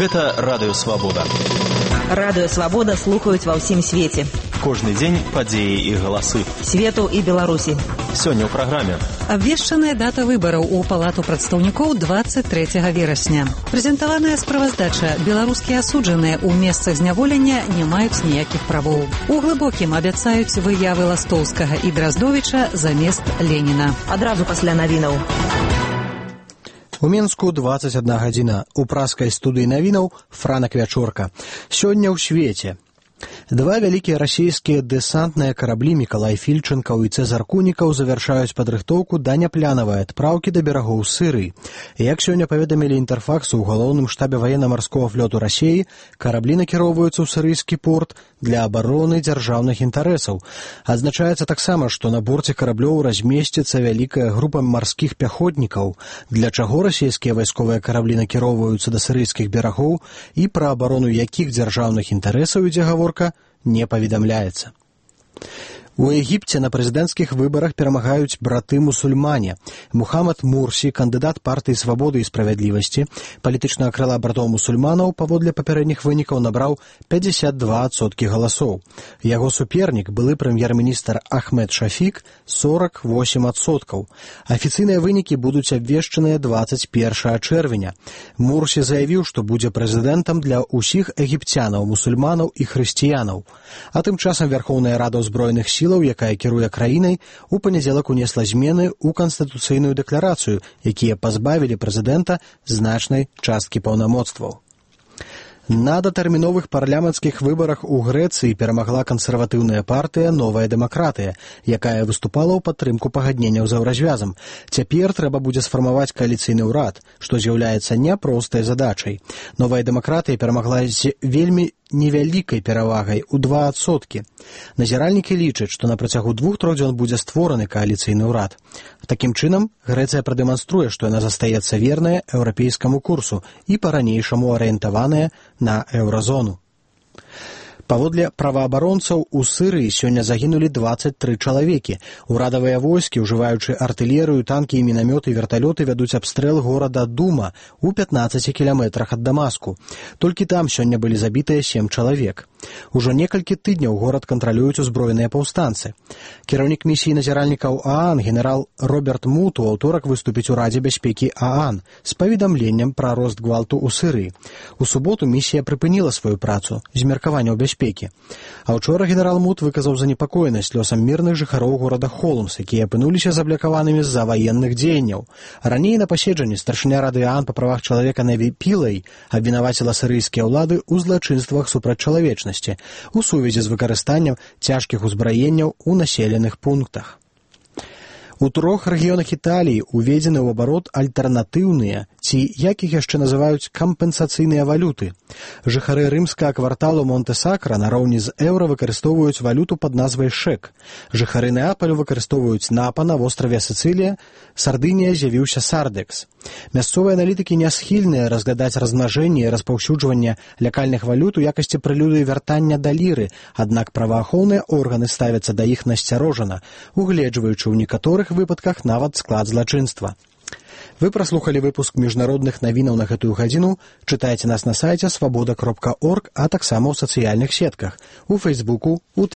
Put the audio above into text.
Гэта Радыё Свабода. Радыё Свабода слухаюць ва ўсім свеце. Кожны дзень падзеі і галасы. Свету і Беларусі. Сёння ў праграме. Абвешчаная дата выбараў у Палату прадстаўнікоў 23 верасня. Прэзентаваная справаздача. Беларускія асуджаныя ў месцах зняволення не маюць ніякіх правоў. У Глыбокім абяцаюць выявы Ластоўскага і Драздовіча замест Леніна. Адразу пасля навінаў. У Мінску 21 гадзіна. У праскай студыі навінаў Франак Вячорка. Сёння ў свеце. Два вялікія расійскія дэсантныя караблі Мікалай Фільчэнкаў і Цэзар Кунікаў завяршаюць падрыхтоўку да няпланавай адпраўкі да берагоў Сырыі. Як сёння паведамілі Інтэрфаксу ў галоўным штабе ваенна-марскога флоту Расіі, караблі накіроўваюцца ў сырыйскі порт для абароны дзяржаўных інтарэсаў. Адзначаецца таксама, што на борце караблёў размесціцца вялікая група марскіх пяхотнікаў, для чаго расійскія вайсковыя караблі накіроўваюцца да сырыйскіх берагоў і пра абарону якіх дзяржаўных інтарэсаў ідзе гаворка, не паведамляецца. У Егіпце на прэзідэнцкіх выбарах перамагаюць браты-мусульмане. Мухаммад Мурсі, кандыдат партыі «Свабоды і справядлівасці», палітычнага крыла братоў-мусульманаў, паводле папярэдніх вынікаў набраў 52% галасоў. Яго супернік, былы прэм'ер-міністр Ахмед Шафік, 48%. Афіцыйныя вынікі будуць абвешчаныя 21 чэрвеня. Мурсі заявіў, што будзе прэзідэнтам для ўсіх егіпцянаў, мусульманаў і хрысціянаў. А тым часам Вярхоўная Рада ўзброеных сілаў, якая кіруе краінай, у панядзелак унесла змены ў канстытуцыйную дэкларацыю, якія пазбавілі прэзідэнта значнай часткі паўнамоцтваў. На датэрміновых парламенцкіх выбарах у Грэцыі перамагла кансерватыўная партыя «Новая дэмакратыя», якая выступала ў падтрымку пагадненняў з еўразвязам. Цяпер трэба будзе сфармаваць кааліцыйны ўрад, што з'яўляецца няпростай задачай. «Новая дэмакратыя» перамагла з вельмі невялікай перавагай у 2%. Назіральнікі лічаць, што на працягу 2-3 дзён будзе створаны кааліцыйны ўрад. Такім чынам, Грэцыя прадэманструе, што яна застаецца верная еўрапейскаму курсу і па-ранейшаму арыентаваная на еўразону. Паводле праваабаронцаў, у Сырыі сёння загінулі 23 чалавекі. Урадавыя войскі, ужываючы артылерыю, танкі і мінамёты і верталёты, вядуць абстрэл горада Дума у 15 кіламетрах ад Дамаску. Толькі там сёння былі забітыя 7 чалавек. Ужо некалькі тыдняў горад кантралююць узброеныя паўстанцы. Кіраўнік місіі назіральнікаў ААН генерал Роберт Мут у аўторак выступіць у Радзе бяспекі ААН з паведамленнем пра рост гвалту ў Сырыі. У суботу місія прыпыніла сваю працу з меркаванняў бяспекі. А ўчора генерал Мут выказаў занепакоенасць лёсам мірных жыхароў горада Холмс, якія апынуліся заблякаванымі з-за ваенных дзеянняў. Раней на паседжанні старшыня Рады ААН па правах чалавека Неві Пілай абвінаваціла сырыйскія ўлады ў злачынствах супраць чалавечнасці у сувязі з выкарыстаннем цяжкіх узбраенняў у населеных пунктах. У 3 рэгіёнах Італіі уведзены ў абарот альтэрнатыўныя, ці як іх яшчэ называюць кампенсацыйныя валюты. Жыхары рымскага кварталу Монте-Сакра нароўні з еўра выкарыстоўваюць валюту пад назвай шэк. Жыхары Неапалю выкарыстоўваюць напа, на востраве Сіцылія, Сардынія з'явіўся сардэкс. Мясцовыя аналітыкі не схільныя разглядаць размнажэнне і распаўсюджванне лякальных валют у якасці прэлюдыі вяртання да ліры, аднак праваахоўныя органы ставяцца да іх насцярожана, угледжваючы ў некаторых выпадках нават склад злачынства. Вы праслухалі выпуск міжнародных навінаў на гэтую гадзіну. Чытайце нас на сайце свабода.орг, а таксама ў сацыяльных сетках, у Фейсбуку, у